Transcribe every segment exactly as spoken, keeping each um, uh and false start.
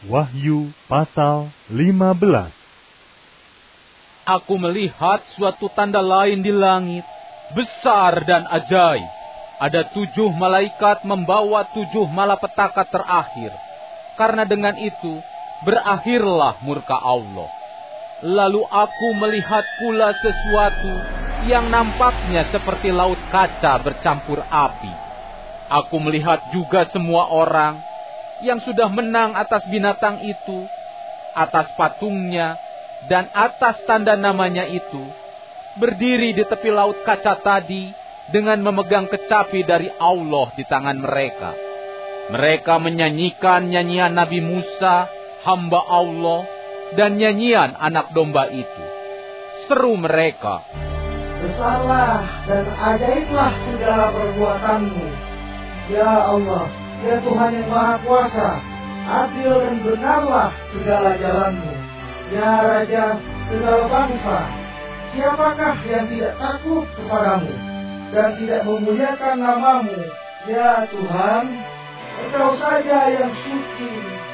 Wahyu pasal lima belas. Aku melihat suatu tanda lain di langit, besar dan ajaib. Ada tujuh malaikat membawa tujuh malapetaka terakhir. Karena dengan itu, berakhirlah murka Allah. Lalu aku melihat pula sesuatu yang nampaknya seperti laut kaca bercampur api. Aku melihat juga semua orang yang sudah menang atas binatang itu, atas patungnya, dan atas tanda namanya itu, berdiri di tepi laut kaca tadi dengan memegang kecapi dari Allah di tangan mereka. Mereka menyanyikan nyanyian Nabi Musa, hamba Allah, dan nyanyian anak domba itu. Seru mereka, "Besarlah dan ajaiblah segala perbuatanmu, ya Allah, ya Tuhan yang Maha Kuasa. Adil dan benarlah segala jalanmu, ya Raja segala bangsa. Siapakah yang tidak takut kepadamu dan tidak memuliakan namamu, ya Tuhan? Engkau saja yang suci.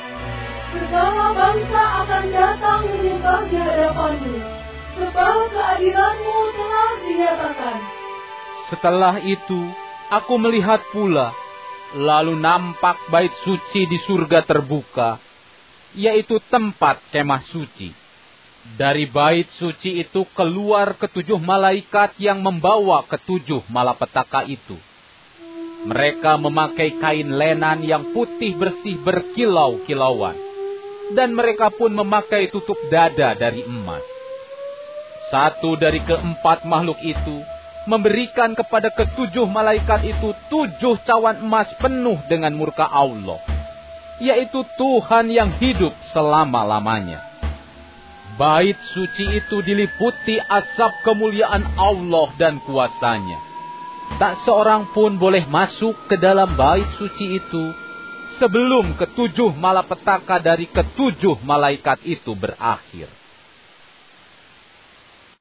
Segala bangsa akan datang menyembah di hadapanmu, sebab keadilanmu telah dinyatakan." Setelah itu, aku melihat pula, lalu nampak bait suci di surga terbuka, yaitu tempat kemah suci. Dari bait suci itu keluar ketujuh malaikat yang membawa ketujuh malapetaka itu. Mereka memakai kain lenan yang putih bersih berkilau-kilauan, dan mereka pun memakai tutup dada dari emas. Satu dari keempat makhluk itu memberikan kepada ketujuh malaikat itu tujuh cawan emas penuh dengan murka Allah, yaitu Tuhan yang hidup selama-lamanya. Bait suci itu diliputi asap kemuliaan Allah dan kuasanya. Tak seorang pun boleh masuk ke dalam bait suci itu sebelum ketujuh malapetaka dari ketujuh malaikat itu berakhir.